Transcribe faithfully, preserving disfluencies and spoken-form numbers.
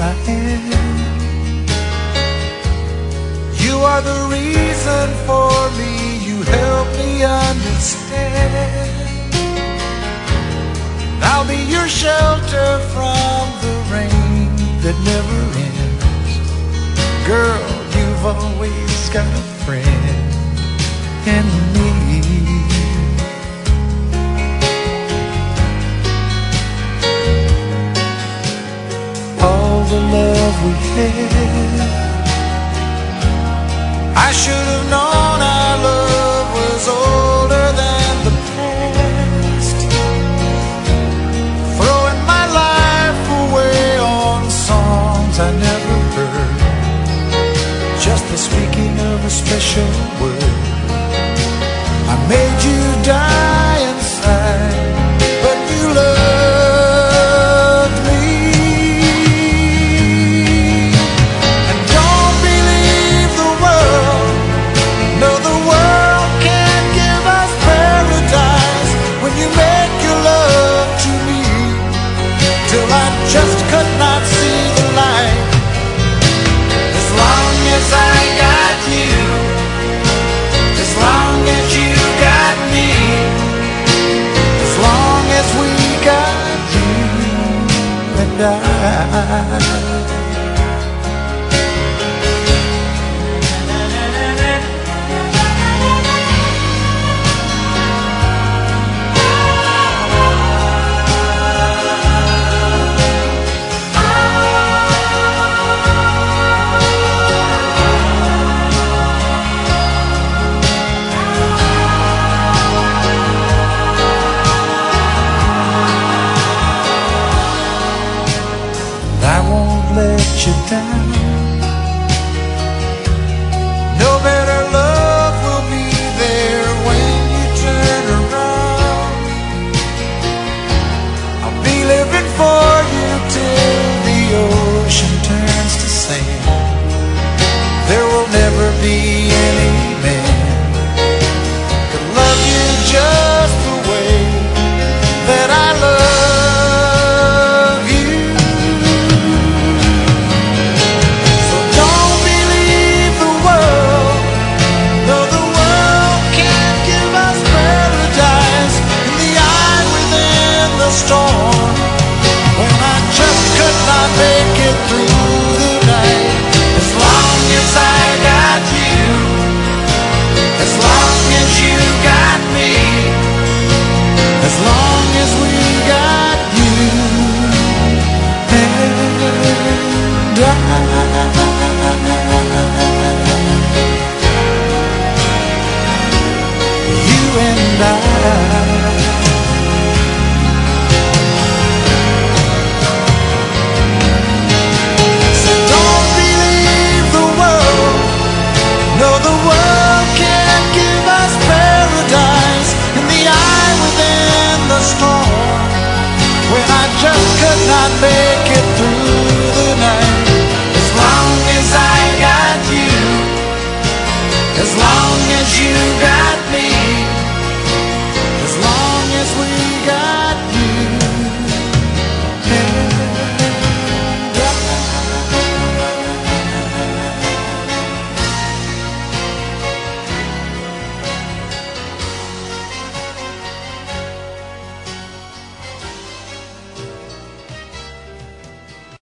I am. You are the reason for me, you help me understand. I'll be your shelter from the rain that never ends. Girl, you've always got a friend in me. All the love we had, I should have known our love was older than the past. Throwing my life away on songs I never heard, just the speaking of a special word. I made you die inside, but you loved me. And don't believe the world, no, the world can't give us paradise when you make your love to me, till I just could not see the light. As long as I got you, as long as you got me, as long as we got you and I. Let you down. No better love will be there when you turn around. I'll be living for you till the ocean turns to sand. There will never be any man could love you just the way that I love. Storm, when I just could not make it through the night. As long as I got you, as long as you got me, as long as we got you and I, you and I. Just could not make it through the night. As long as I got you, as long as you got me, as long as we got